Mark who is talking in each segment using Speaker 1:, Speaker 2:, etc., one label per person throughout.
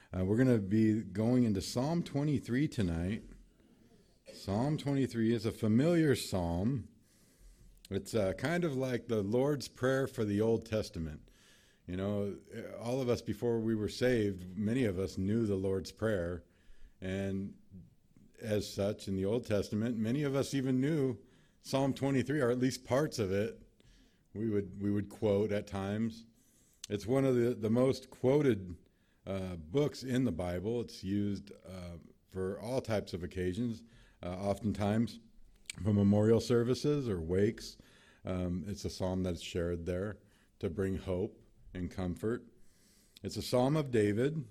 Speaker 1: We're going to be going into Psalm 23 tonight. Psalm 23 is a familiar psalm. It's kind of like the Lord's Prayer for the Old Testament. You know, all of us before we were saved, many of us knew the Lord's Prayer. And as such, in the Old Testament, many of us even knew Psalm 23, or at least parts of it. We would quote at times. It's one of the most quoted books in the Bible. It's used for all types of occasions, oftentimes for memorial services or wakes. It's a psalm that's shared there to bring hope and comfort. It's a psalm of David.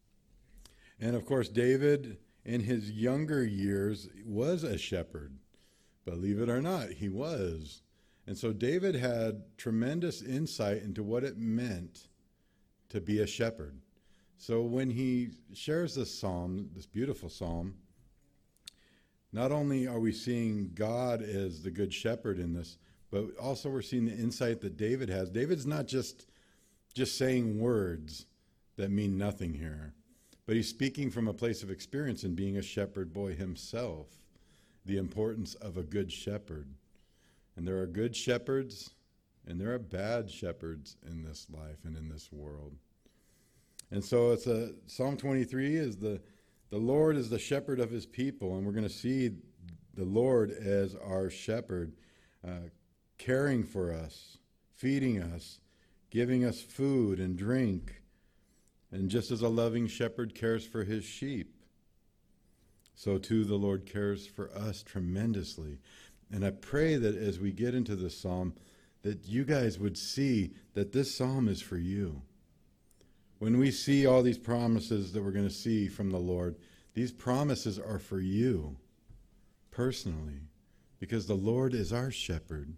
Speaker 1: And of course, David in his younger years was a shepherd. Believe it or not, he was. And so David had tremendous insight into what it meant to be a shepherd. So when he shares this psalm, this beautiful psalm, not only are we seeing God as the good shepherd in this, but also we're seeing the insight that David has. David's not just saying words that mean nothing here, but he's speaking from a place of experience in being a shepherd boy himself, the importance of a good shepherd. And there are good shepherds and there are bad shepherds in this life and in this world. And so Psalm 23 is the Lord is the shepherd of his people, and we're going to see the Lord as our shepherd, caring for us, feeding us, giving us food and drink, and just as a loving shepherd cares for his sheep, so too the Lord cares for us tremendously. And I pray that as we get into this psalm, that you guys would see that this psalm is for you. When we see all these promises that we're going to see from the Lord, these promises are for you personally, because the Lord is our shepherd.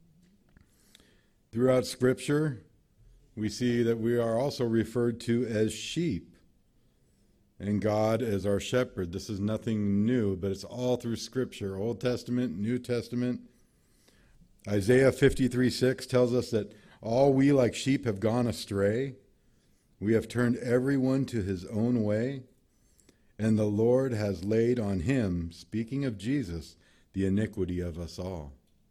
Speaker 1: Throughout Scripture, we see that we are also referred to as sheep, and God as our shepherd. This is nothing new, but it's all through Scripture, Old Testament, New Testament. Isaiah 53:6 tells us that all we like sheep have gone astray. We have turned everyone to his own way, and the Lord has laid on him, speaking of Jesus, the iniquity of us all.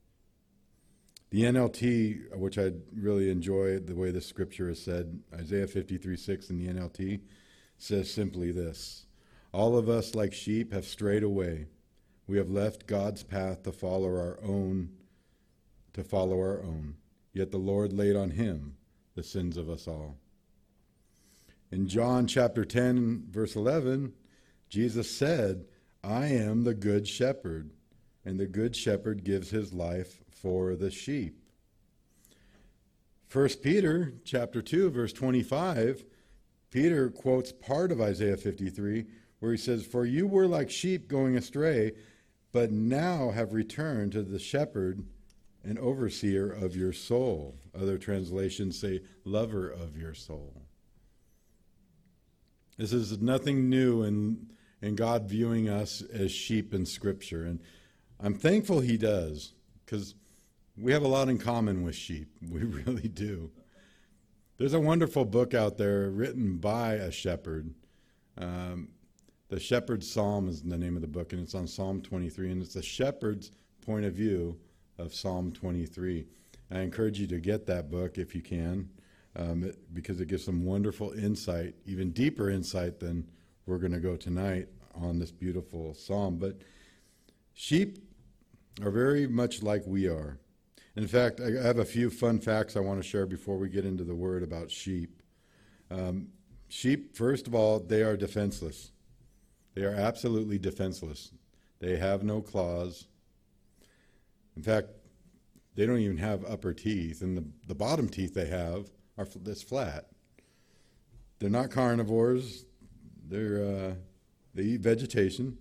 Speaker 1: The NLT, which I really enjoy the way the scripture is said, Isaiah 53:6 in the NLT, says simply this: all of us like sheep have strayed away. We have left God's path to follow our own. Yet the Lord laid on him the sins of us all. In John chapter 10, verse 11, Jesus said, I am the good shepherd, and the good shepherd gives his life for the sheep. 1 Peter chapter 2, verse 25, Peter quotes part of Isaiah 53, where he says, for you were like sheep going astray, but now have returned to the shepherd and overseer of your soul. Other translations say, lover of your soul. This is nothing new in God viewing us as sheep in Scripture. And I'm thankful he does, because we have a lot in common with sheep. We really do. There's a wonderful book out there written by a shepherd. The Shepherd's Psalm is the name of the book, and it's on Psalm 23. And it's the shepherd's point of view of Psalm 23. I encourage you to get that book if you can. Because it gives some wonderful insight, even deeper insight than we're going to go tonight on this beautiful psalm. But sheep are very much like we are. In fact, I have a few fun facts I want to share before we get into the word about sheep. Sheep, first of all, they are defenseless. They are absolutely defenseless. They have no claws. In fact, they don't even have upper teeth, and the bottom teeth they have are this flat. They're not carnivores. They eat vegetation.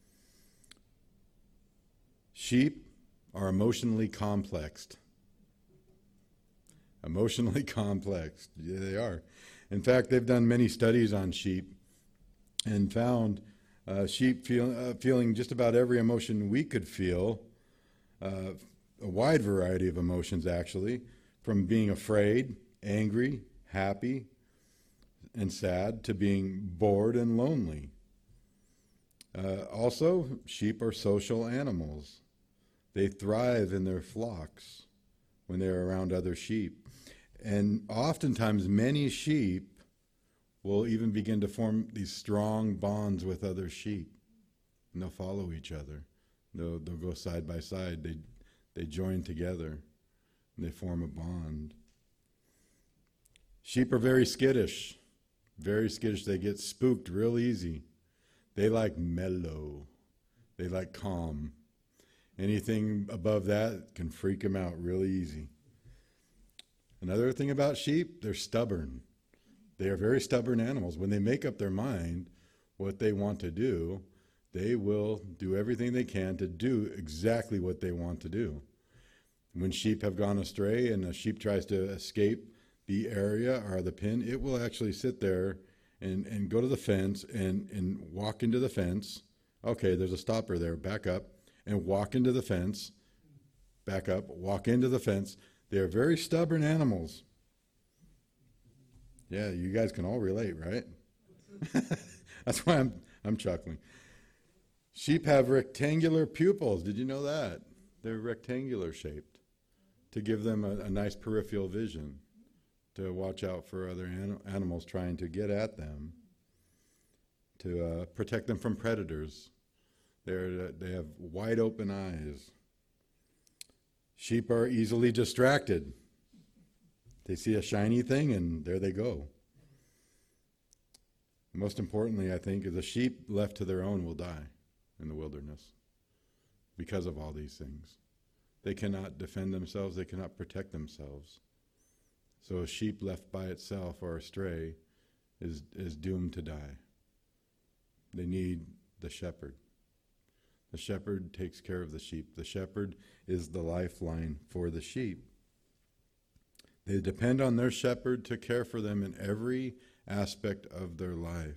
Speaker 1: Sheep are emotionally complexed. Emotionally complex. Yeah, they are. In fact, they've done many studies on sheep and found sheep feeling just about every emotion we could feel, a wide variety of emotions actually, from being afraid, angry, happy, and sad to being bored and lonely. Also, sheep are social animals. They thrive in their flocks when they're around other sheep. And oftentimes, many sheep will even begin to form these strong bonds with other sheep. And they'll follow each other. They'll go side by side. They join together. And they form a bond. Sheep are very skittish. Very skittish. They get spooked real easy. They like mellow. They like calm. Anything above that can freak them out really easy. Another thing about sheep, they're stubborn. They are very stubborn animals. When they make up their mind what they want to do, they will do everything they can to do exactly what they want to do. When sheep have gone astray and a sheep tries to escape the area or the pen, it will actually sit there and go to the fence and walk into the fence. Okay, there's a stopper there, back up, and walk into the fence, back up, walk into the fence. They are very stubborn animals. Yeah, you guys can all relate, right? That's why I'm chuckling. Sheep have rectangular pupils. Did you know that? They're rectangular shaped to give them a nice peripheral vision, to watch out for other animals trying to get at them, to protect them from predators. They have wide open eyes. Sheep are easily distracted. They see a shiny thing and there they go. Most importantly, I think, is a sheep left to their own will die in the wilderness because of all these things. They cannot defend themselves. They cannot protect themselves. So a sheep left by itself or astray is doomed to die. They need the shepherd. The shepherd takes care of the sheep. The shepherd is the lifeline for the sheep. They depend on their shepherd to care for them in every aspect of their life.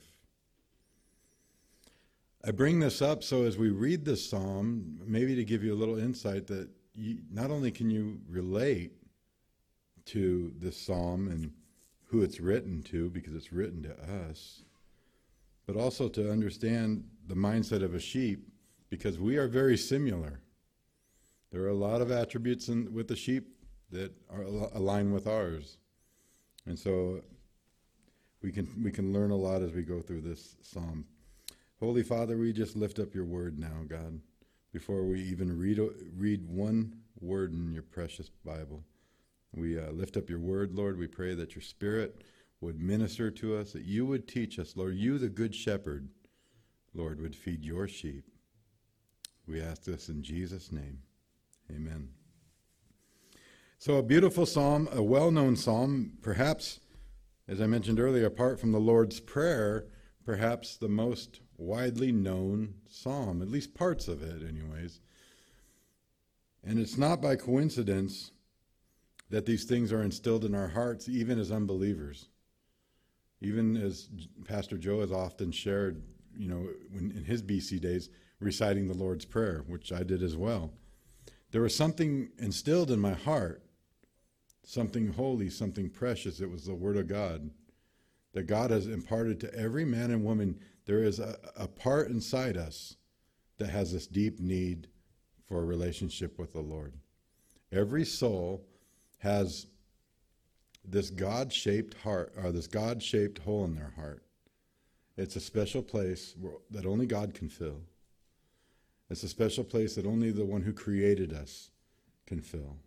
Speaker 1: I bring this up so as we read this psalm, maybe to give you a little insight that not only can you relate to this psalm and who it's written to, because it's written to us, but also to understand the mindset of a sheep, because we are very similar. There are a lot of attributes with the sheep that are align with ours. And so we can learn a lot as we go through this psalm. Holy Father, we just lift up your word now, God, before we even read one word in your precious Bible. We lift up your word, Lord. We pray that your Spirit would minister to us, that you would teach us, Lord. You, the good shepherd, Lord, would feed your sheep. We ask this in Jesus' name. Amen. So a beautiful psalm, a well-known psalm, perhaps, as I mentioned earlier, apart from the Lord's Prayer, perhaps the most widely known psalm, at least parts of it anyways. And it's not by coincidence that these things are instilled in our hearts, even as unbelievers. Even as Pastor Joe has often shared, in his BC days, reciting the Lord's Prayer, which I did as well. There was something instilled in my heart, something holy, something precious. It was the Word of God, that God has imparted to every man and woman. There is a part inside us that has this deep need for a relationship with the Lord. Every soul has this God-shaped heart, or this God-shaped hole in their heart. It's a special place that only God can fill. It's a special place that only the one who created us can fill.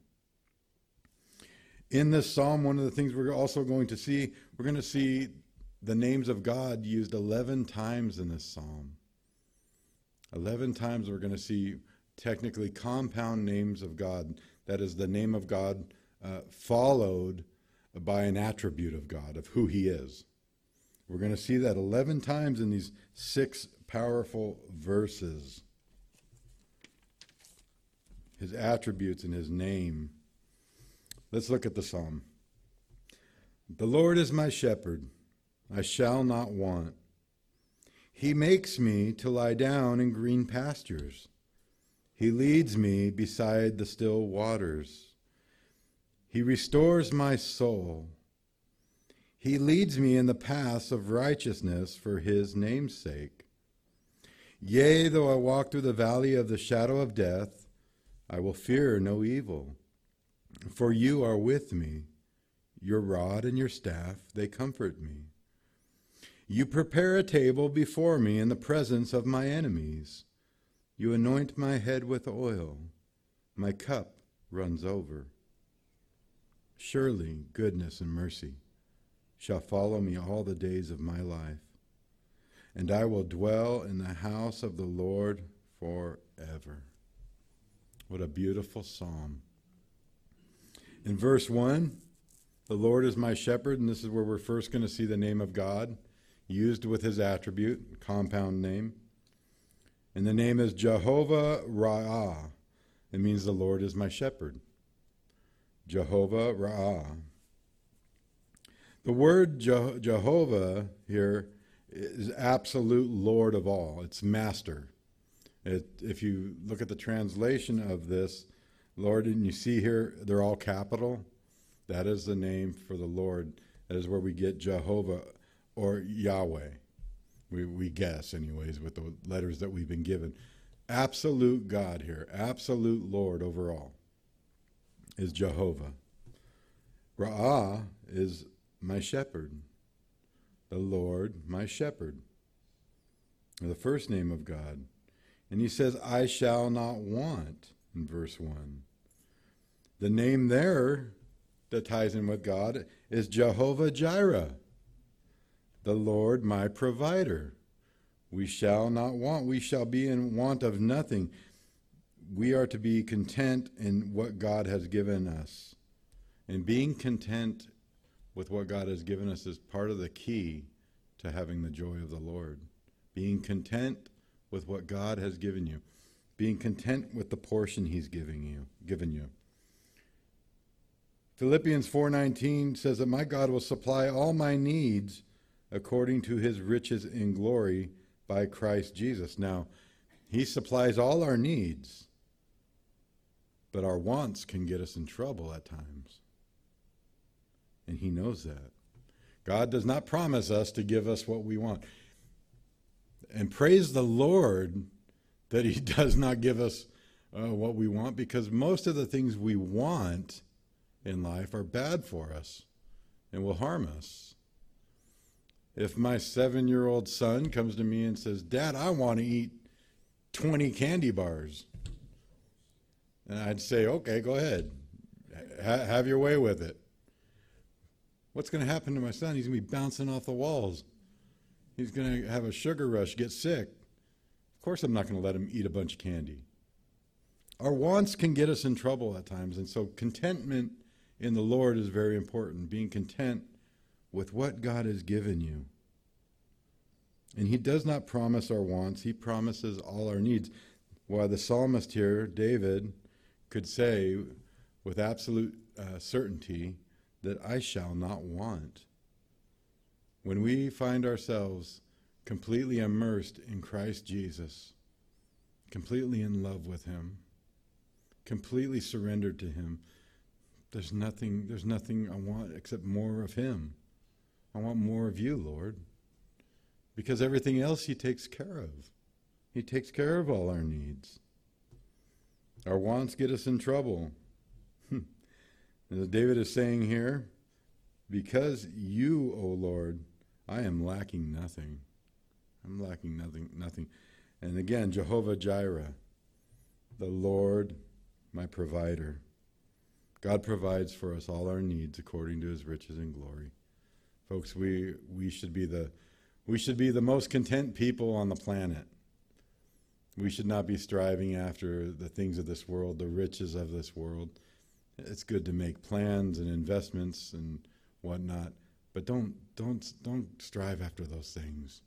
Speaker 1: In this psalm, one of the things we're also going to see, we're going to see the names of God used 11 times in this psalm. 11 times we're going to see technically compound names of God. That is the name of God followed by an attribute of God, of who he is. We're going to see that 11 times in these 6 powerful verses. His attributes and his name. Let's look at the psalm. The Lord is my shepherd, I shall not want. He makes me to lie down in green pastures. He leads me beside the still waters. He restores my soul. He leads me in the paths of righteousness for his name's sake. Yea, though I walk through the valley of the shadow of death, I will fear no evil. For you are with me. Your rod and your staff, they comfort me. You prepare a table before me in the presence of my enemies. You anoint my head with oil. My cup runs over. Surely goodness and mercy shall follow me all the days of my life, and I will dwell in the house of the Lord forever. What a beautiful psalm. In verse 1, the Lord is my shepherd, and this is where we're first going to see the name of God used with his attribute, compound name. And the name is Jehovah Ra'ah. It means the Lord is my shepherd. Jehovah Ra'ah. The word Jehovah here is absolute Lord of all. It's master. If you look at the translation of this, Lord, and you see here, they're all capital. That is the name for the Lord. That is where we get Jehovah or Yahweh. We guess, anyways, with the letters that we've been given. Absolute God here, absolute Lord over all, is Jehovah. Ra'ah is my shepherd, the Lord, my shepherd. The first name of God. And he says, I shall not want, in verse 1. The name there that ties in with God is Jehovah Jireh, the Lord, my provider. We shall not want. We shall be in want of nothing. We are to be content in what God has given us. And being content with what God has given us is part of the key to having the joy of the Lord. Being content with what God has given you. Being content with the portion he's given you. Philippians 4:19 says that my God will supply all my needs according to his riches in glory by Christ Jesus. Now, he supplies all our needs, but our wants can get us in trouble at times. And he knows that. God does not promise us to give us what we want. And praise the Lord that he does not give us what we want, because most of the things we want in life are bad for us and will harm us. If my 7-year-old son comes to me and says, Dad, I want to eat 20 candy bars, and I'd say, okay, go ahead. Have your way with it. What's going to happen to my son? He's going to be bouncing off the walls. He's going to have a sugar rush, get sick. Of course I'm not going to let him eat a bunch of candy. Our wants can get us in trouble at times, and so contentment in the Lord is very important, being content with what God has given you. And he does not promise our wants, he promises all our needs. While the psalmist here, David, could say with absolute certainty that I shall not want. When we find ourselves completely immersed in Christ Jesus, completely in love with him, completely surrendered to him, there's nothing I want except more of him. I want more of you, Lord. Because everything else he takes care of. He takes care of all our needs. Our wants get us in trouble. As David is saying here, because you, O Lord, I am lacking nothing. I'm lacking nothing. And again, Jehovah Jireh, the Lord, my provider. God provides for us all our needs according to his riches and glory. Folks, we should be the most content people on the planet. We should not be striving after the things of this world, the riches of this world. It's good to make plans and investments and whatnot, but don't strive after those things.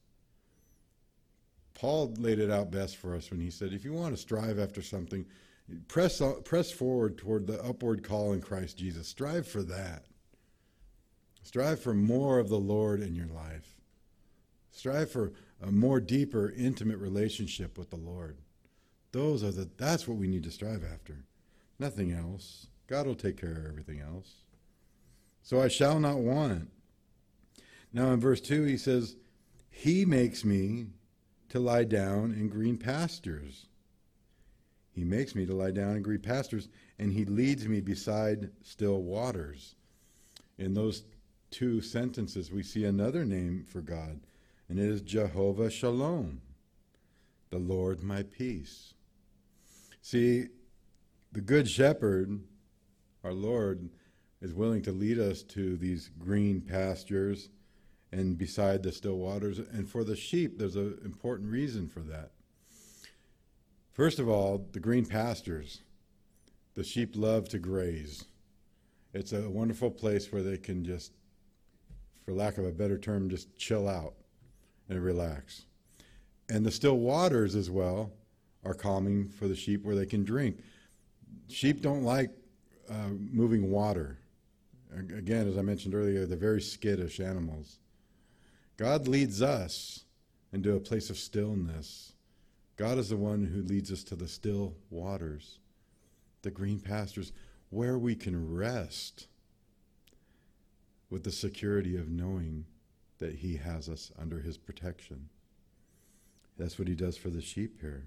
Speaker 1: Paul laid it out best for us when he said, if you want to strive after something, press forward toward the upward call in Christ Jesus. Strive for that. Strive for more of the Lord in your life. Strive for a more deeper, intimate relationship with the Lord. That's what we need to strive after. Nothing else. God will take care of everything else. So I shall not want. Now in verse 2 he says, he makes me to lie down in green pastures. He makes me to lie down in green pastures, and he leads me beside still waters. In those two sentences, we see another name for God, and it is Jehovah Shalom, the Lord my peace. See, the Good Shepherd, our Lord, is willing to lead us to these green pastures and beside the still waters. And for the sheep, there's an important reason for that. First of all, the green pastures. The sheep love to graze. It's a wonderful place where they can just, for lack of a better term, just chill out and relax. And the still waters as well are calming for the sheep where they can drink. Sheep don't like moving water. Again, as I mentioned earlier, they're very skittish animals. God leads us into a place of stillness. God is the one who leads us to the still waters, the green pastures, where we can rest with the security of knowing that he has us under his protection. That's what he does for the sheep here.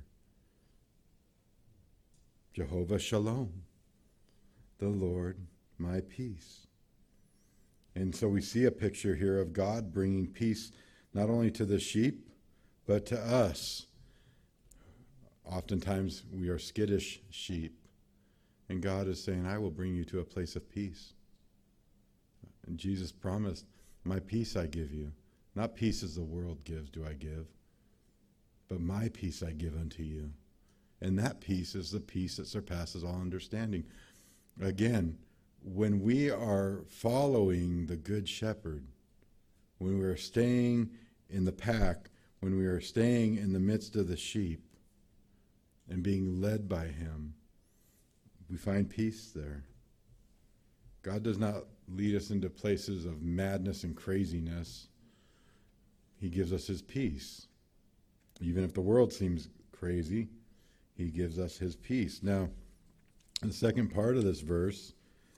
Speaker 1: Jehovah Shalom, the Lord my peace. And so we see a picture here of God bringing peace not only to the sheep, but to us. Oftentimes we are skittish sheep. And God is saying, I will bring you to a place of peace. And Jesus promised, my peace I give you. Not peace as the world gives do I give, but my peace I give unto you. And that peace is the peace that surpasses all understanding. Again, when we are following the Good Shepherd, when we are staying in the pack, when we are staying in the midst of the sheep and being led by him, we find peace there. God does not lead us into places of madness and craziness. He gives us his peace. Even if the world seems crazy, he gives us his peace. Now, the second part of this verse,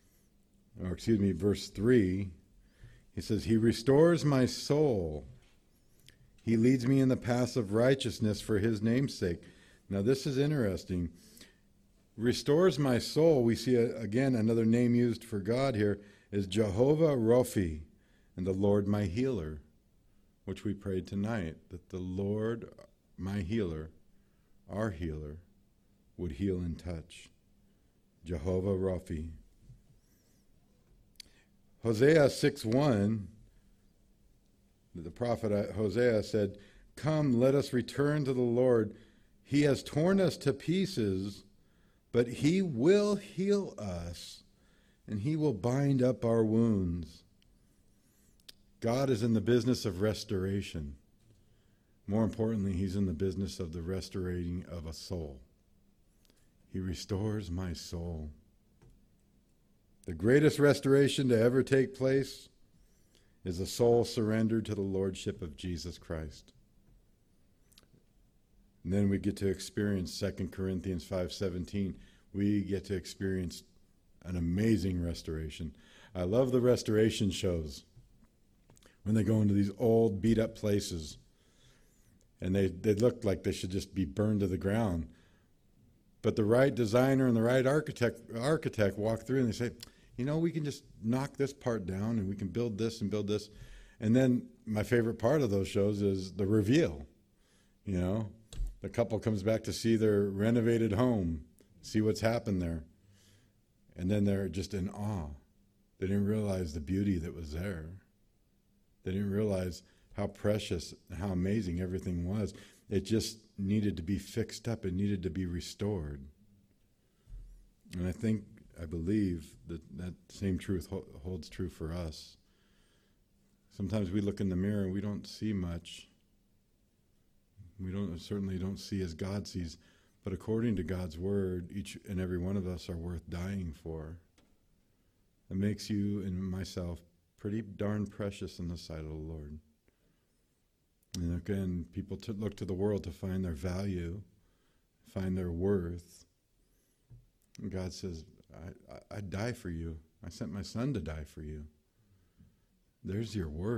Speaker 1: verse 3, he says, he restores my soul. He leads me in the paths of righteousness for his name's sake. Now, this is interesting. Restores my soul. We see, again, another name used for God here is Jehovah Rophi, and the Lord my healer, which we prayed tonight, that the Lord, my healer, our healer, would heal and touch. Jehovah Rophi. Hosea 6:1, the prophet Hosea said, come, let us return to the Lord. He has torn us to pieces, but he will heal us, and he will bind up our wounds. God is in the business of restoration. More importantly, he's in the business of the restorating of a soul. He restores my soul. The greatest restoration to ever take place is a soul surrendered to the lordship of Jesus Christ. And then we get to experience 2 Corinthians 5:17. We get to experience an amazing restoration. I love the restoration shows when they go into these old beat-up places and they look like they should just be burned to the ground. But the right designer and the right architect walk through and they say, we can just knock this part down and we can build this and build this. And then my favorite part of those shows is the reveal. The couple comes back to see their renovated home, see what's happened there. And then they're just in awe. They didn't realize the beauty that was there. They didn't realize how precious and how amazing everything was. It just needed to be fixed up. It needed to be restored. And I believe that same truth holds true for us. Sometimes we look in the mirror and we don't see much. We certainly don't see as God sees. But according to God's word, each and every one of us are worth dying for. It makes you and myself pretty darn precious in the sight of the Lord. And again, people look to the world to find their value, find their worth. And God says, I'd die for you. I sent my son to die for you. There's your worth.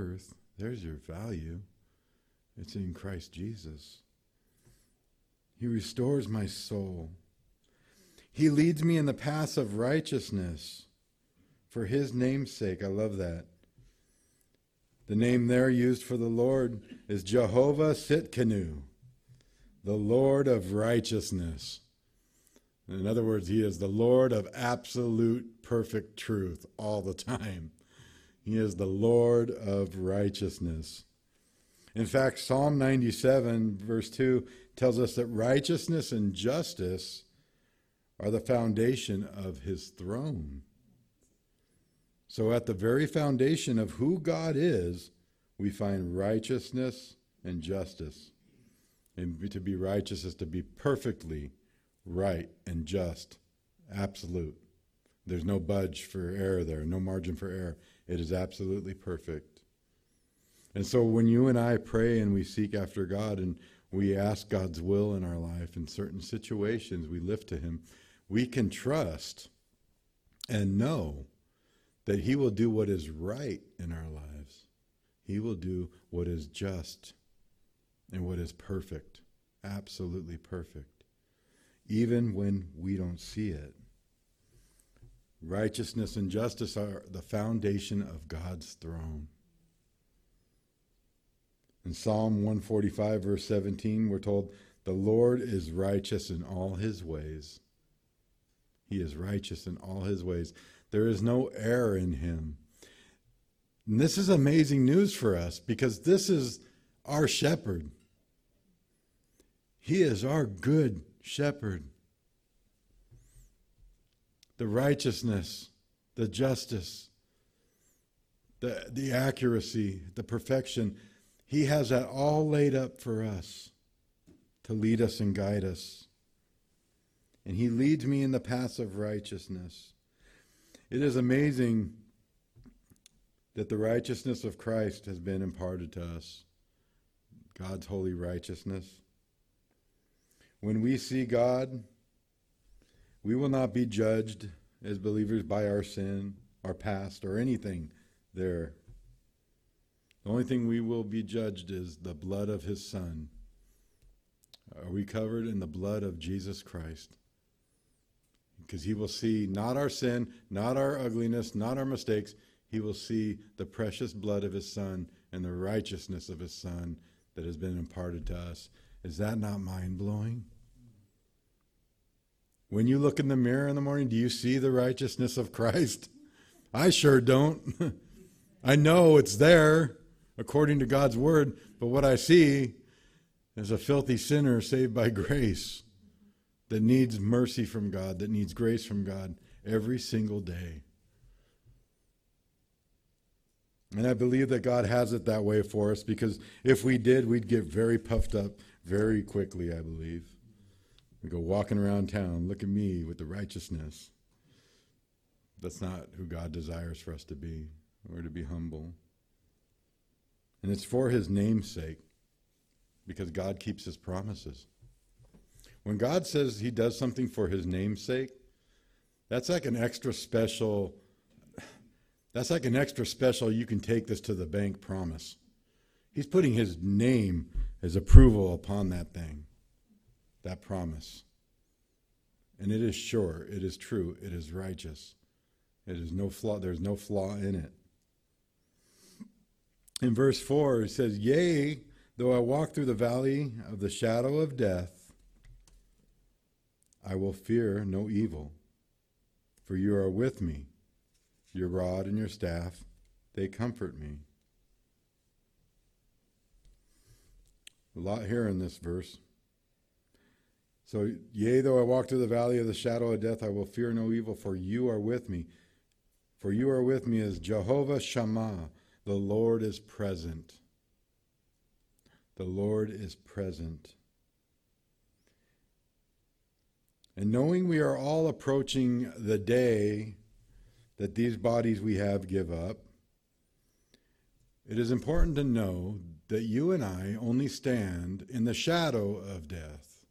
Speaker 1: There's your value. It's in Christ Jesus. He restores my soul. He leads me in the paths of righteousness for his name's sake. I love that. The name there used for the Lord is Jehovah Sitkanu, the Lord of righteousness. In other words, he is the Lord of absolute perfect truth all the time. He is the Lord of righteousness. In fact, Psalm 97, verse 2, tells us that righteousness and justice are the foundation of his throne. So at the very foundation of who God is, we find righteousness and justice. And to be righteous is to be perfectly right and just, absolute. There's no budge for error there, no margin for error. It is absolutely perfect. And so when you and I pray and we seek after God and we ask God's will in our life in certain situations, we lift to him, we can trust and know that he will do what is right in our lives. He will do what is just and what is perfect, absolutely perfect, even when we don't see it. Righteousness and justice are the foundation of God's throne. In Psalm 145, verse 17, we're told, the Lord is righteous in all his ways. He is righteous in all his ways. There is no error in him. And this is amazing news for us because this is our shepherd. He is our good shepherd. The righteousness, the justice, the accuracy, the perfection, he has that all laid up for us to lead us and guide us. And he leads me in the paths of righteousness. It is amazing that the righteousness of Christ has been imparted to us. God's holy righteousness. When we see God, we will not be judged as believers by our sin, our past, or anything there. The only thing we will be judged is the blood of his Son. Are we covered in the blood of Jesus Christ? Because he will see not our sin, not our ugliness, not our mistakes. He will see the precious blood of his Son and the righteousness of his Son that has been imparted to us. Is that not mind-blowing? When you look in the mirror in the morning, do you see the righteousness of Christ? I sure don't. I know it's there according to God's word, but what I see is a filthy sinner saved by grace that needs mercy from God, that needs grace from God every single day. And I believe that God has it that way for us, because if we did, we'd get very puffed up very quickly, I believe. We go walking around town, look at me with the righteousness. That's not who God desires for us to be. We're to be humble. And it's for his name's sake, because God keeps his promises. When God says he does something for his name's sake, that's like an extra special, you can take this to the bank promise. He's putting his name, his approval upon that thing, that promise. And it is sure, it is true, it is righteous. It is no flaw, there's no flaw in it. In verse 4, it says, yea, though I walk through the valley of the shadow of death, I will fear no evil, for you are with me. Your rod and your staff, they comfort me. A lot here in this verse. So, yea, though I walk through the valley of the shadow of death, I will fear no evil, for you are with me. For you are with me as Jehovah Shammah. The Lord is present. The Lord is present. And knowing we are all approaching the day that these bodies we have give up, it is important to know that you and I only stand in the shadow of death.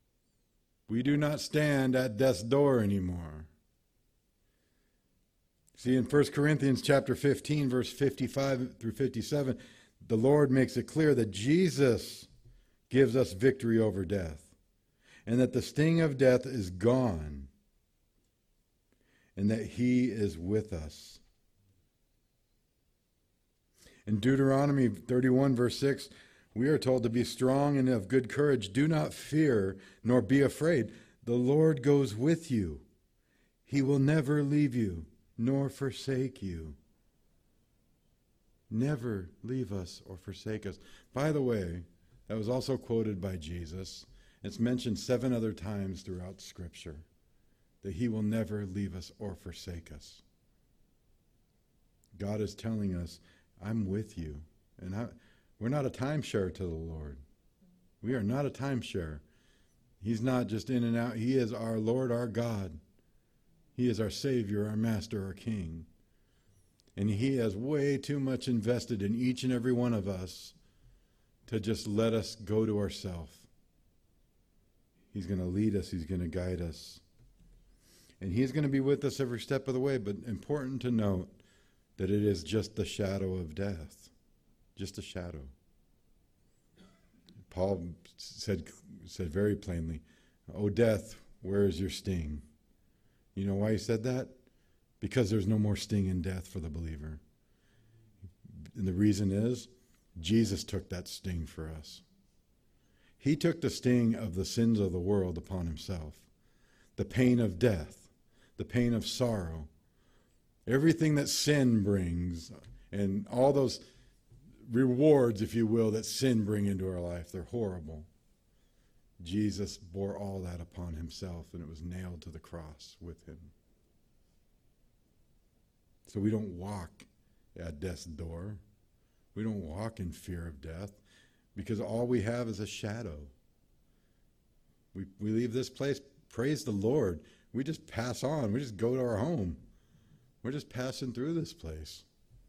Speaker 1: We do not stand at death's door anymore. See, in 1 Corinthians chapter 15, verse 55 through 57, the Lord makes it clear that Jesus gives us victory over death, and that the sting of death is gone, and that he is with us. In Deuteronomy 31, verse 6, we are told to be strong and of good courage. Do not fear, nor be afraid. The Lord goes with you. He will never leave you, nor forsake you. Never leave us or forsake us. By the way, that was also quoted by Jesus. It's mentioned 7 other times throughout Scripture that he will never leave us or forsake us. God is telling us, I'm with you. And we're not a timeshare to the Lord. We are not a timeshare. He's not just in and out. He is our Lord, our God. He is our Savior, our Master, our King. And he has way too much invested in each and every one of us to just let us go to ourselves. He's going to lead us. He's going to guide us. And he's going to be with us every step of the way. But important to note that it is just the shadow of death. Just a shadow. Paul said very plainly, "O death, where is your sting?" You know why he said that? Because there's no more sting in death for the believer. And the reason is, Jesus took that sting for us. He took the sting of the sins of the world upon himself. The pain of death, the pain of sorrow, everything that sin brings, and all those rewards, if you will, that sin bring into our life, they're horrible. Jesus bore all that upon himself, and it was nailed to the cross with him. So we don't walk at death's door. We don't walk in fear of death, because all we have is a shadow. We leave this place, praise the Lord. We just pass on. We just go to our home. We're just passing through this place.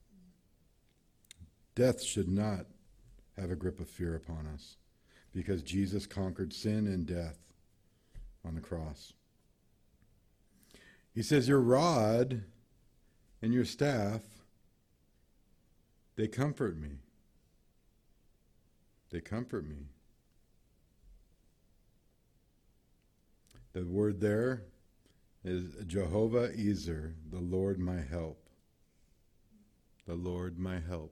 Speaker 1: Death should not have a grip of fear upon us, because Jesus conquered sin and death on the cross. He says, your rod and your staff, they comfort me. They comfort me. The word there is Jehovah Ezer, the Lord my help. The Lord my help.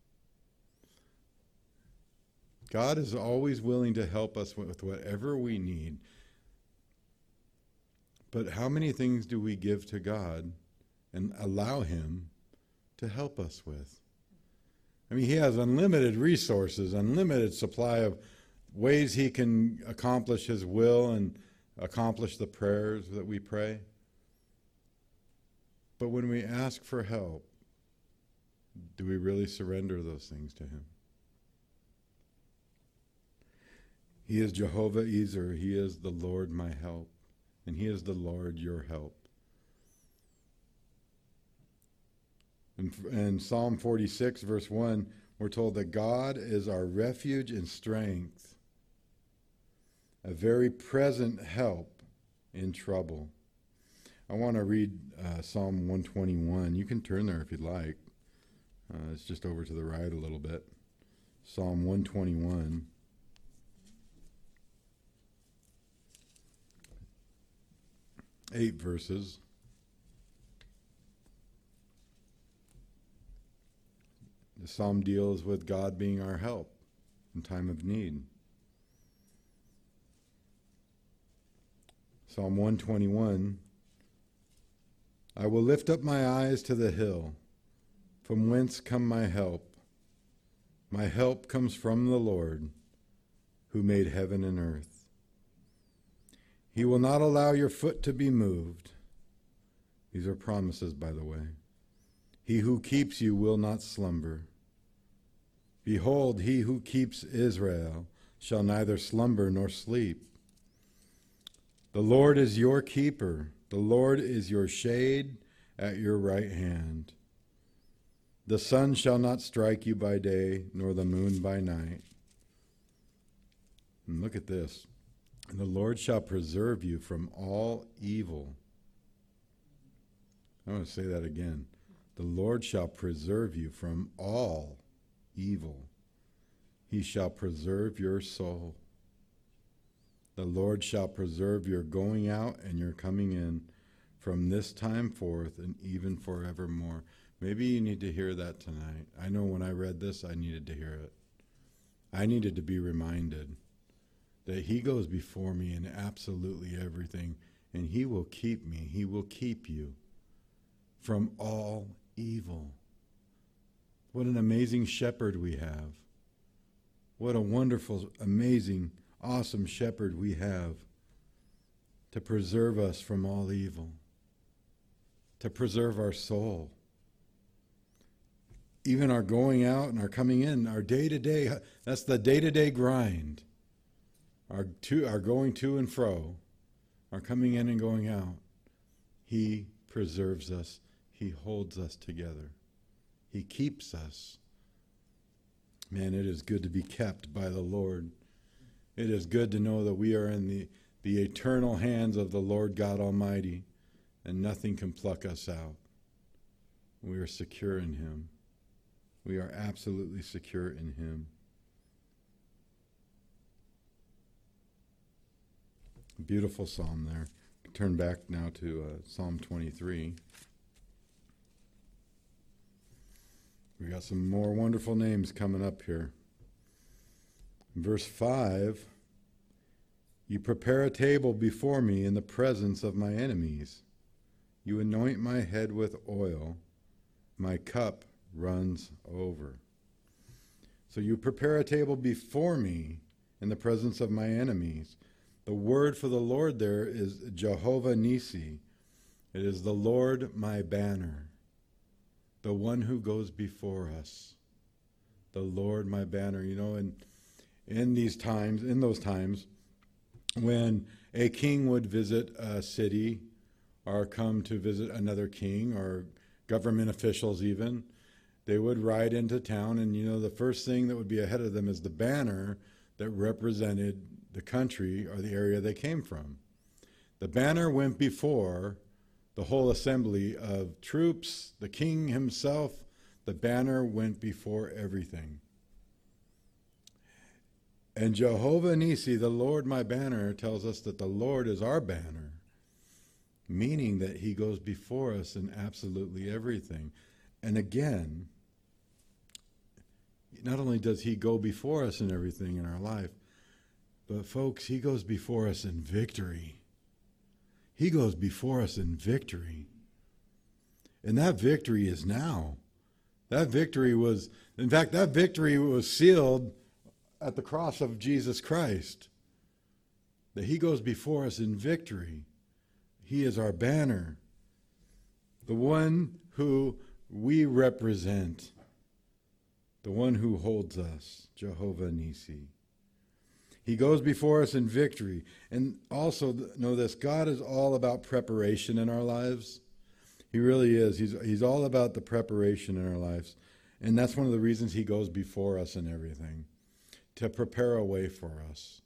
Speaker 1: God is always willing to help us with whatever we need. But how many things do we give to God and allow him to help us with? I mean, he has unlimited resources, unlimited supply of ways he can accomplish his will and accomplish the prayers that we pray. But when we ask for help, do we really surrender those things to him? He is Jehovah Ezer. He is the Lord my help. And he is the Lord your help. In Psalm 46, verse 1, we're told that God is our refuge and strength, a very present help in trouble. I want to read Psalm 121. You can turn there if you'd like. It's just over to the right a little bit. Psalm 121. 8 verses. The psalm deals with God being our help in time of need. Psalm 121. I will lift up my eyes to the hill. From whence come my help? My help comes from the Lord, who made heaven and earth. He will not allow your foot to be moved. These are promises, by the way. He who keeps you will not slumber. Behold, he who keeps Israel shall neither slumber nor sleep. The Lord is your keeper. The Lord is your shade at your right hand. The sun shall not strike you by day, nor the moon by night. And look at this. The Lord shall preserve you from all evil. I want to say that again. The Lord shall preserve you from all evil. He shall preserve your soul. The Lord shall preserve your going out and your coming in from this time forth and even forevermore. Maybe you need to hear that tonight. I know when I read this, I needed to hear it. I needed to be reminded that he goes before me in absolutely everything, and he will keep me. He will keep you from all evil. What an amazing shepherd we have. What a wonderful, amazing, awesome shepherd we have to preserve us from all evil, to preserve our soul. Even our going out and our coming in, our day-to-day, that's the day-to-day grind. Our going to and fro, our coming in and going out. He preserves us. He holds us together. He keeps us. Man, it is good to be kept by the Lord. It is good to know that we are in the eternal hands of the Lord God Almighty, and nothing can pluck us out. We are secure in him. We are absolutely secure in him. Beautiful psalm there. Turn back now to Psalm 23. We got some more wonderful names coming up here. In verse 5, you prepare a table before me in the presence of my enemies. You anoint my head with oil. My cup runs over. So you prepare a table before me in the presence of my enemies. The word for the Lord there is Jehovah Nissi. It is the Lord my banner, the one who goes before us. The Lord my banner. You know, in those times, when a king would visit a city or come to visit another king or government officials even, they would ride into town, and the first thing that would be ahead of them is the banner that represented the country or the area they came from. The banner went before the whole assembly of troops, the king himself. The banner went before everything. And Jehovah Nissi, the Lord my banner, tells us that the Lord is our banner, meaning that he goes before us in absolutely everything. And again, not only does he go before us in everything in our life, but folks, he goes before us in victory. He goes before us in victory. And that victory is now. That victory was sealed at the cross of Jesus Christ. That he goes before us in victory. He is our banner. The one who we represent. The one who holds us, Jehovah Nissi. He goes before us in victory. And also know this, God is all about preparation in our lives. He really is. He's all about the preparation in our lives. And that's one of the reasons he goes before us in everything, to prepare a way for us.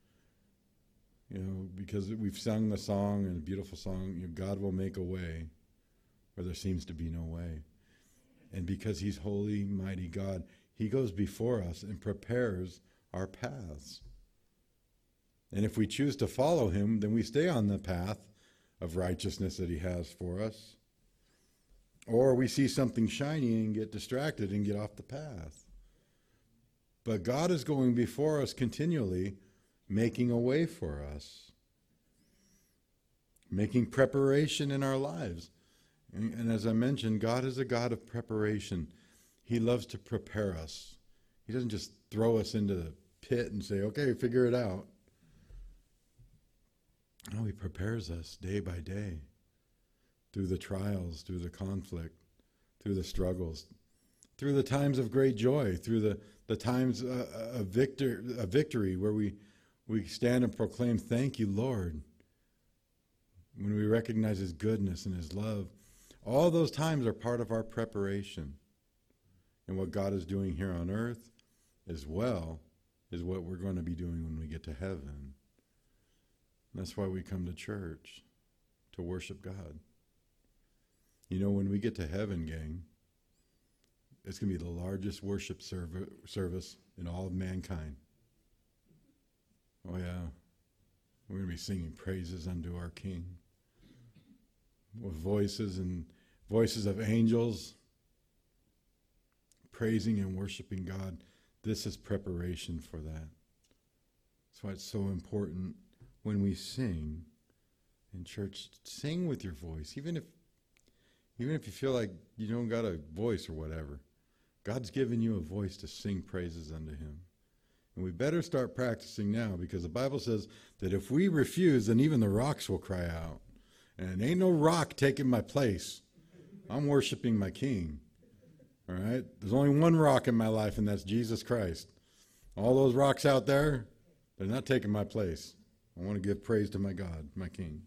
Speaker 1: Because we've sung the song, and a beautiful song, God will make a way where there seems to be no way. And because he's holy, mighty God, he goes before us and prepares our paths. And if we choose to follow him, then we stay on the path of righteousness that he has for us. Or we see something shiny and get distracted and get off the path. But God is going before us continually, making a way for us, making preparation in our lives. And as I mentioned, God is a God of preparation. He loves to prepare us. He doesn't just throw us into the pit and say, okay, figure it out. No, he prepares us day by day through the trials, through the conflict, through the struggles, through the times of great joy, through the times of victory where we stand and proclaim, thank you, Lord, when we recognize his goodness and his love. All those times are part of our preparation. And what God is doing here on earth as well is what we're going to be doing when we get to heaven. And that's why we come to church, to worship God. You know, when we get to heaven, gang, it's going to be the largest worship service in all of mankind. Oh, yeah. We're going to be singing praises unto our King with voices of angels praising and worshiping God. This is preparation for that. That's why it's so important when we sing in church, sing with your voice, even if you feel like you don't got a voice or whatever. God's given you a voice to sing praises unto him. And we better start practicing now, because the Bible says that if we refuse, then even the rocks will cry out. And ain't no rock taking my place. I'm worshiping my King. All right? There's only one rock in my life, and that's Jesus Christ. All those rocks out there, they're not taking my place. I want to give praise to my God, my King.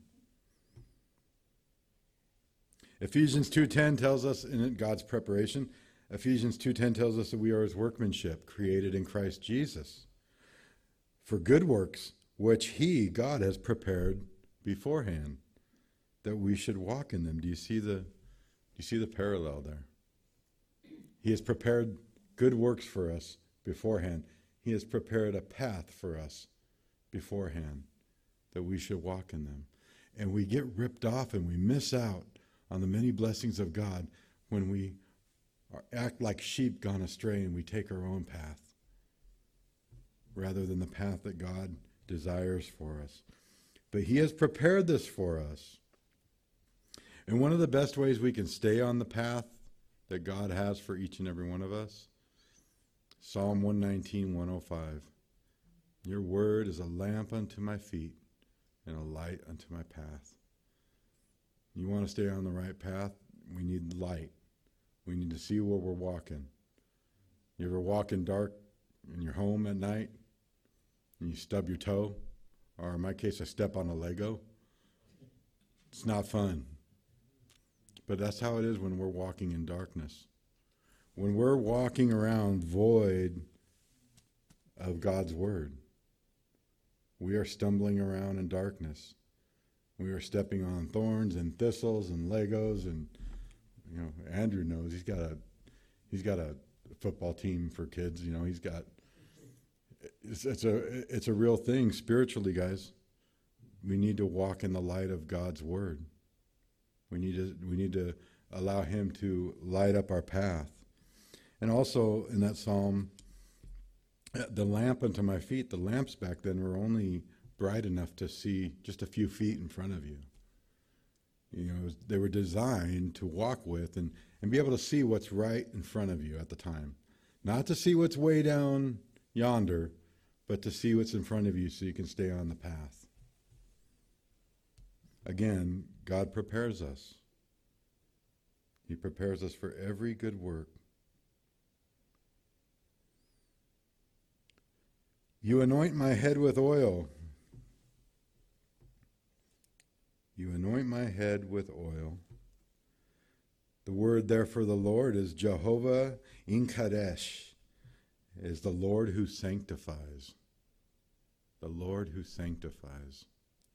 Speaker 1: Ephesians 2:10 tells us in God's preparation. Ephesians 2:10 tells us that we are his workmanship, created in Christ Jesus, for good works, which he, God, has prepared beforehand, that we should walk in them. Do you see the parallel there? He has prepared good works for us beforehand. He has prepared a path for us beforehand, that we should walk in them. And we get ripped off and we miss out on the many blessings of God when we act like sheep gone astray and we take our own path rather than the path that God desires for us. But he has prepared this for us. And one of the best ways we can stay on the path that God has for each and every one of us, Psalm 119, 105. Your word is a lamp unto my feet and a light unto my path. You want to stay on the right path? We need light. We need to see where we're walking. You ever walk in dark in your home at night and you stub your toe? Or in my case, I step on a Lego. It's not fun. But that's how it is when we're walking in darkness. When we're walking around void of God's word, we are stumbling around in darkness. We are stepping on thorns and thistles and Legos, and you know, Andrew knows he's got a football team for kids. You know, it's a real thing spiritually, guys. We need to walk in the light of God's word. We need to allow him to light up our path. And also in that psalm, the lamp unto my feet, the lamps back then were only bright enough to see just a few feet in front of you. You know, they were designed to walk with and be able to see what's right in front of you at the time. Not to see what's way down yonder, but to see what's in front of you so you can stay on the path. Again, God prepares us. He prepares us for every good work. You anoint my head with oil. You anoint my head with oil. The word there for the Lord is Jehovah Inkadesh, is the Lord who sanctifies. The Lord who sanctifies.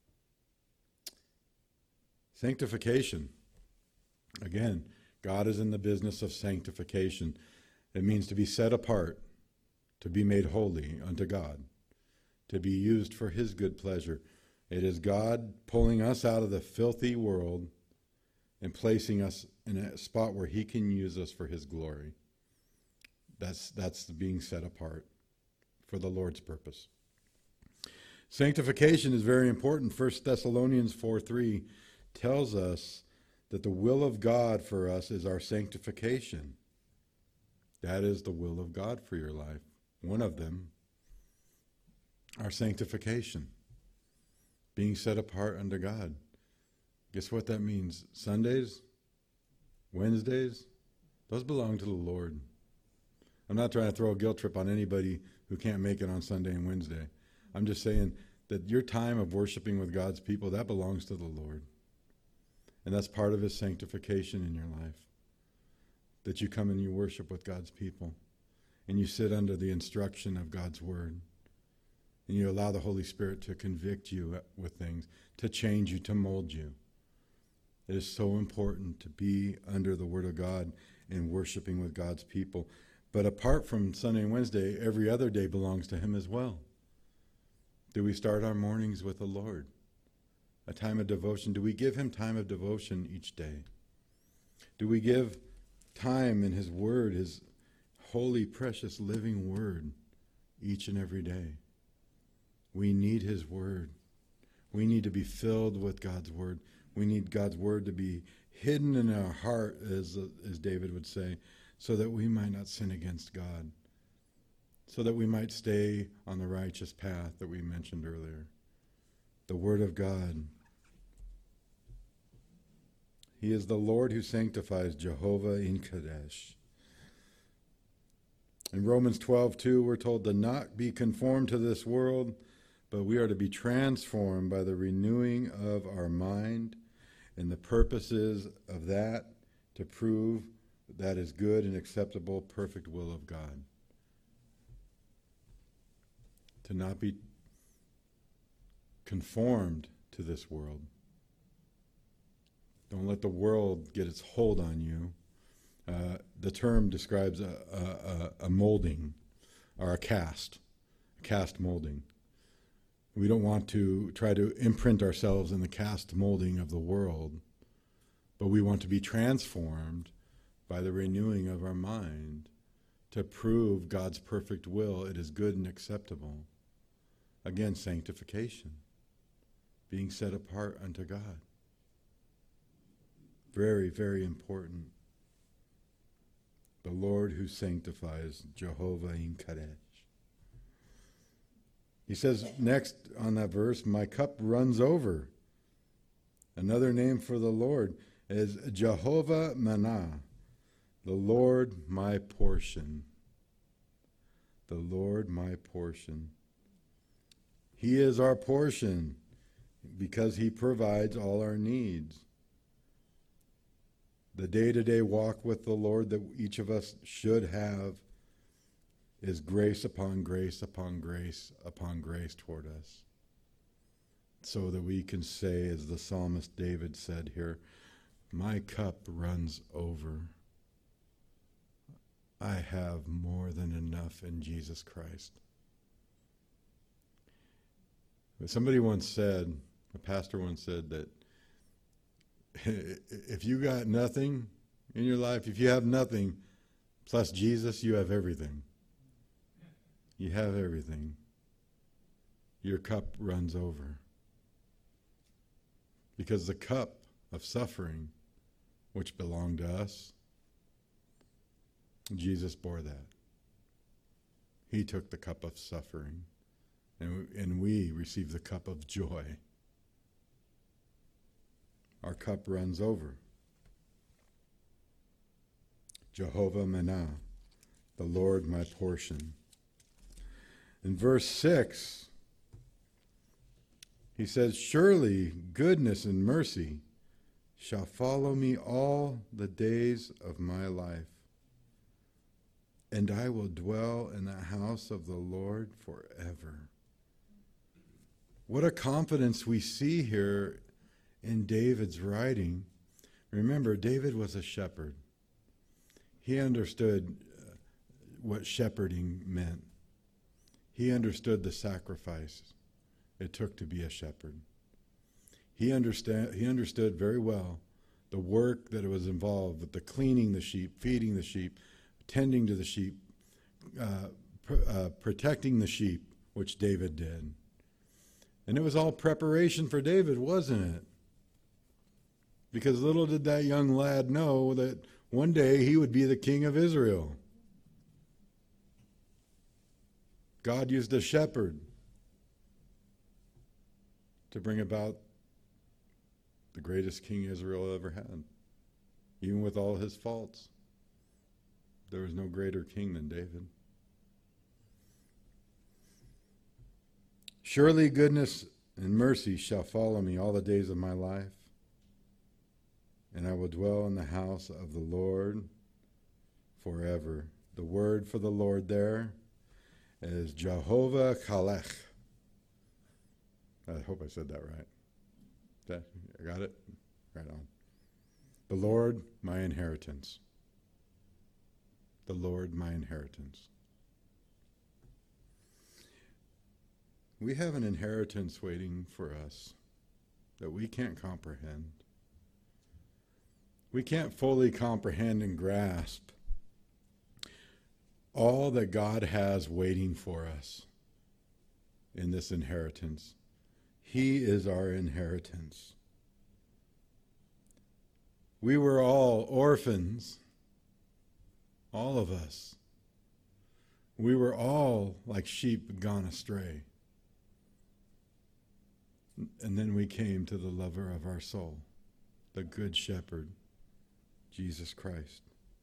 Speaker 1: Sanctification. Again, God is in the business of sanctification. It means to be set apart, to be made holy unto God, to be used for his good pleasure. It is God pulling us out of the filthy world and placing us in a spot where he can use us for his glory. That's being set apart for the Lord's purpose. Sanctification is very important. 1 Thessalonians 4:3 tells us that the will of God for us is our sanctification. That is the will of God for your life. One of them, our sanctification, being set apart unto God. Guess what that means? Sundays, Wednesdays, those belong to the Lord. I'm not trying to throw a guilt trip on anybody who can't make it on Sunday and Wednesday. I'm just saying that your time of worshiping with God's people, that belongs to the Lord. And that's part of his sanctification in your life. That you come and you worship with God's people. And you sit under the instruction of God's word. And you allow the Holy Spirit to convict you with things, to change you, to mold you. It is so important to be under the Word of God and worshiping with God's people. But apart from Sunday and Wednesday, every other day belongs to Him as well. Do we start our mornings with the Lord? A time of devotion. Do we give Him time of devotion each day? Do we give time in His Word, His holy, precious, living Word, each and every day? We need His Word. We need to be filled with God's Word. We need God's Word to be hidden in our heart, as David would say, so that we might not sin against God, so that we might stay on the righteous path that we mentioned earlier. The Word of God. He is the Lord who sanctifies, Jehovah in Kadesh. In Romans 12:2, we're told to not be conformed to this world, but we are to be transformed by the renewing of our mind and the purposes of that to prove that is good and acceptable, perfect will of God. To not be conformed to this world. Don't let the world get its hold on you. The term describes a molding or a cast molding. We don't want to try to imprint ourselves in the cast molding of the world, but we want to be transformed by the renewing of our mind to prove God's perfect will. It is good and acceptable. Again, sanctification, being set apart unto God. Very, very important. The Lord who sanctifies, Jehovah in Kadesh. He says next on that verse, my cup runs over. Another name for the Lord is Jehovah Manah, the Lord my portion. The Lord my portion. He is our portion because He provides all our needs. The day-to-day walk with the Lord that each of us should have is grace upon grace upon grace upon grace toward us. So that we can say, as the psalmist David said here, my cup runs over. I have more than enough in Jesus Christ. Somebody once said, a pastor once said that if you got nothing in your life, if you have nothing plus Jesus, you have everything. You have everything. Your cup runs over. Because the cup of suffering, which belonged to us, Jesus bore that. He took the cup of suffering, and we receive the cup of joy. Our cup runs over. Jehovah Manah, the Lord my portion. In verse 6, he says, surely goodness and mercy shall follow me all the days of my life, and I will dwell in the house of the Lord forever. What a confidence we see here in David's writing. Remember, David was a shepherd. He understood what shepherding meant. He understood the sacrifice it took to be a shepherd. He understood very well the work that was involved with the cleaning the sheep, feeding the sheep, tending to the sheep, protecting the sheep, which David did. And it was all preparation for David, wasn't it? Because little did that young lad know that one day he would be the king of Israel. God used a shepherd to bring about the greatest king Israel ever had. Even with all his faults, there was no greater king than David. Surely goodness and mercy shall follow me all the days of my life, and I will dwell in the house of the Lord forever. The word for the Lord there is Jehovah Kalech. I hope I said that right. I got it? Right on. The Lord, my inheritance. The Lord, my inheritance. We have an inheritance waiting for us that we can't comprehend. We can't fully comprehend and grasp all that God has waiting for us in this inheritance. He is our inheritance. We were all orphans, all of us. We were all like sheep gone astray. And then we came to the lover of our soul, the good shepherd, Jesus Christ.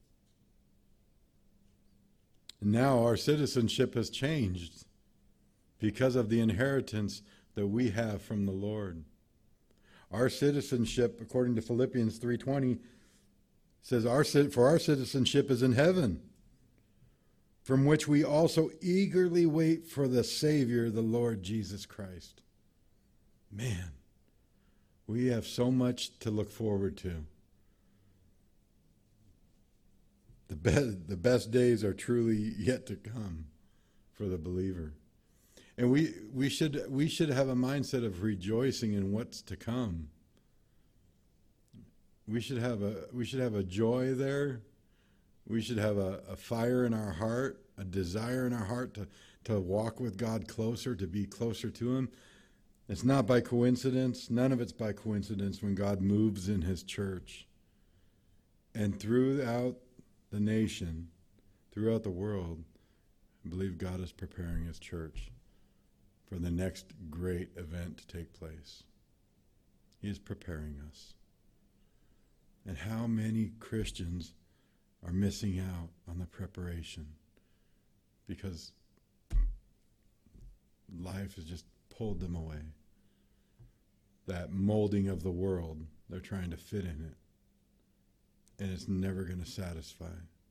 Speaker 1: And now our citizenship has changed because of the inheritance that we have from the Lord. Our citizenship, according to Philippians 3:20, says, for our citizenship is in heaven, from which we also eagerly wait for the Savior, the Lord Jesus Christ. Man, we have so much to look forward to. The best days are truly yet to come for the believer. And we should have a mindset of rejoicing in what's to come. We should have a joy there. We should have a fire in our heart, a desire in our heart to walk with God closer, to be closer to Him. It's not by coincidence. None of it's by coincidence when God moves in His church. And throughout the nation, throughout the world, I believe God is preparing His church for the next great event to take place. He is preparing us. And how many Christians are missing out on the preparation because life has just pulled them away. That molding of the world, they're trying to fit in it. And it's never going to satisfy.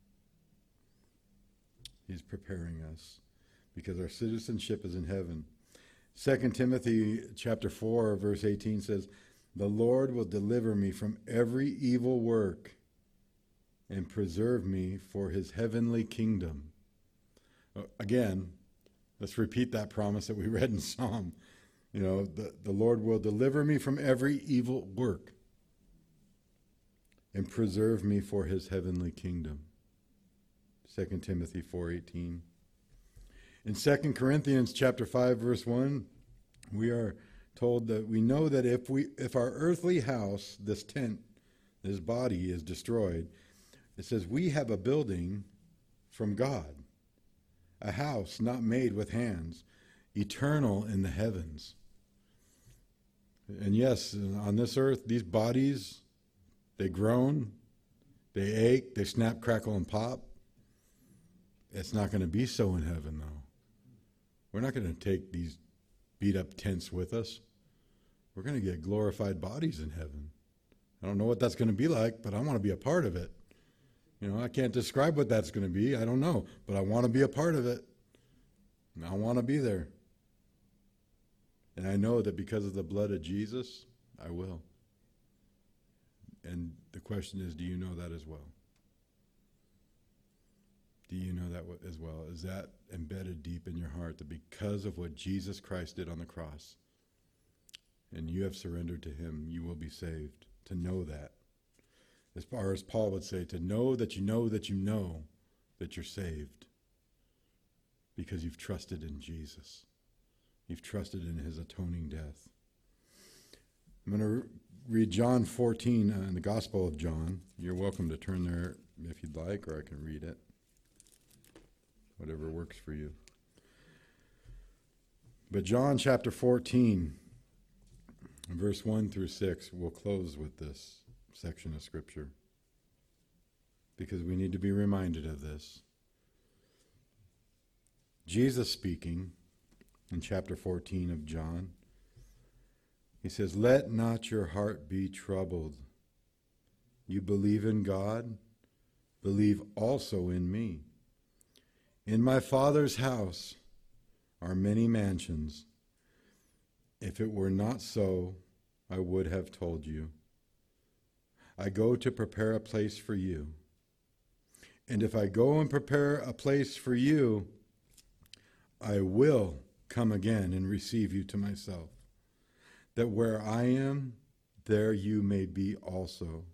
Speaker 1: He's preparing us because our citizenship is in heaven. 2 Timothy chapter 4, verse 18 says, "The Lord will deliver me from every evil work and preserve me for His heavenly kingdom." Again, let's repeat that promise that we read in Psalm. The Lord will deliver me from every evil work and preserve me for His heavenly kingdom. 2 Timothy 4:18. In 2 Corinthians chapter 5, verse 1, we are told that we know that if our earthly house, this tent, this body is destroyed, it says we have a building from God, a house not made with hands, eternal in the heavens. And yes, on this earth, these bodies, they groan, they ache, they snap, crackle, and pop. It's not going to be so in heaven, though. We're not going to take these beat-up tents with us. We're going to get glorified bodies in heaven. I don't know what that's going to be like, but I want to be a part of it. I can't describe what that's going to be. I don't know, but I want to be a part of it. And I want to be there. And I know that because of the blood of Jesus, I will. And the question is, do you know that as well? Do you know that as well? Is that embedded deep in your heart that because of what Jesus Christ did on the cross, and you have surrendered to Him, you will be saved? To know that. As far as Paul would say, to know that you know that you know that you're saved because you've trusted in Jesus. You've trusted in His atoning death. I'm going to read John 14 in the Gospel of John. You're welcome to turn there if you'd like, or I can read it. Whatever works for you. But John chapter 14, verse 1 through 6, we'll close with this section of Scripture because we need to be reminded of this. Jesus speaking in chapter 14 of John, He says, "Let not your heart be troubled. You believe in God, believe also in me. In my Father's house are many mansions. If it were not so, I would have told you. I go to prepare a place for you. And if I go and prepare a place for you, I will come again and receive you to myself, that where I am, there you may be also.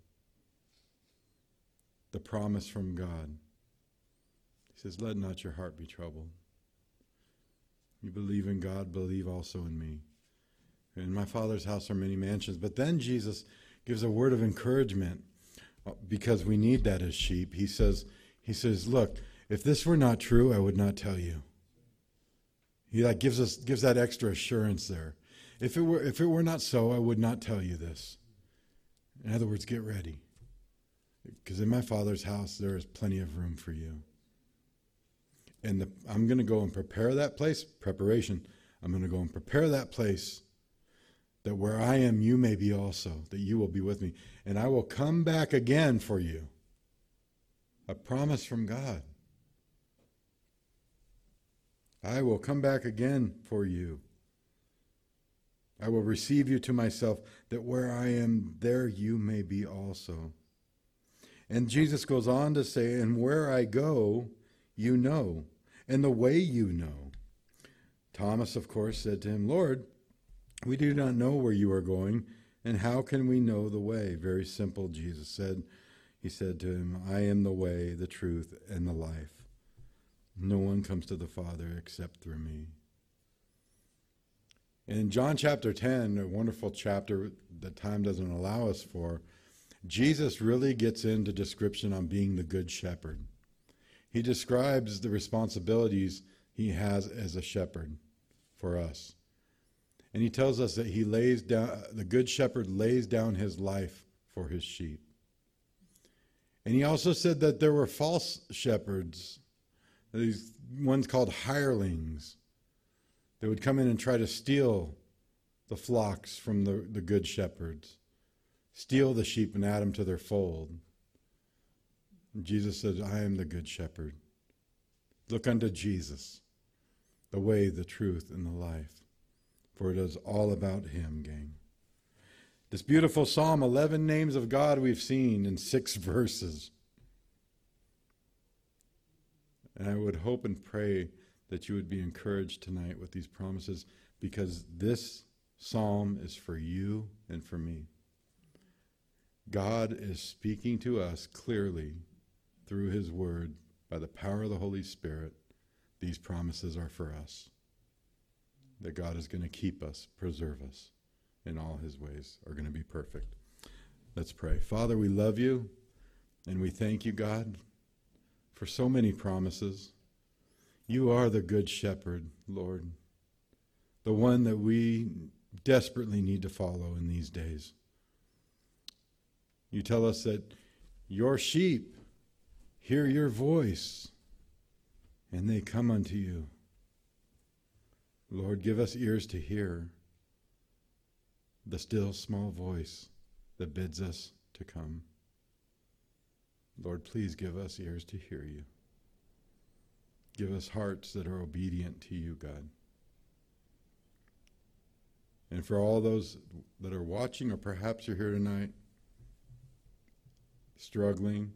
Speaker 1: The promise from God. He says, let not your heart be troubled. You believe in God, believe also in me. In my Father's house are many mansions. But then Jesus gives a word of encouragement, because we need that as sheep. He says, look, if this were not true, I would not tell you. He gives that extra assurance there. If it were not so, I would not tell you this. In other words, get ready. Because in my Father's house, there is plenty of room for you. And I'm going to go and prepare that place, preparation. I'm going to go and prepare that place, that where I am, you may be also, that you will be with me. And I will come back again for you. A promise from God. I will come back again for you. I will receive you to myself, that where I am, there you may be also. And Jesus goes on to say, and where I go, you know, and the way you know. Thomas, of course, said to him, Lord, we do not know where you are going, and how can we know the way? Very simple, Jesus said. He said to him, I am the way, the truth, and the life. No one comes to the Father except through me. In John chapter 10, a wonderful chapter that time doesn't allow us for, Jesus really gets into description on being the good shepherd. He describes the responsibilities he has as a shepherd for us. And he tells us that the good shepherd lays down his life for his sheep. And he also said that there were false shepherds, these ones called hirelings, that would come in and try to steal the flocks from the good shepherds, steal the sheep and add them to their fold. And Jesus said, I am the good shepherd. Look unto Jesus, the way, the truth, and the life. For it is all about him, gang. This beautiful psalm, 11 names of God we've seen in 6 verses. And I would hope and pray that you would be encouraged tonight with these promises, because this psalm is for you and for me. God is speaking to us clearly through his word by the power of the Holy Spirit. These promises are for us, that God is going to keep us, preserve us, and all his ways are going to be perfect. Let's pray. Father, we love you, and we thank you, God, for so many promises. You are the good shepherd, Lord, the one that we desperately need to follow in these days. You tell us that your sheep hear your voice, and they come unto you. Lord, give us ears to hear the still small voice that bids us to come. Lord, please give us ears to hear you. Give us hearts that are obedient to you, God. And for all those that are watching, or perhaps you're here tonight, struggling,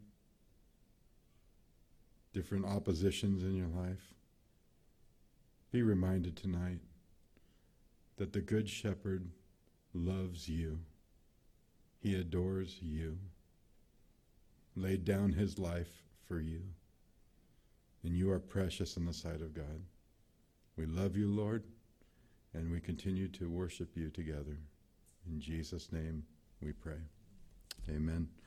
Speaker 1: different oppositions in your life, be reminded tonight that the Good Shepherd loves you. He adores you, laid down his life for you, and you are precious in the sight of God. We love you, Lord, and we continue to worship you together. In Jesus' name we pray. Amen.